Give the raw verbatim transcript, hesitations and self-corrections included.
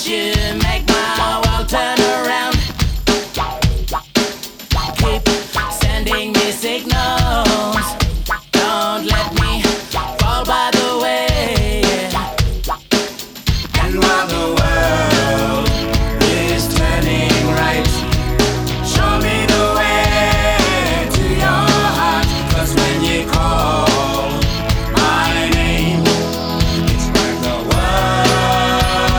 you make my world turn around. Keep sending me signals. Don't let me fall by the way. And while the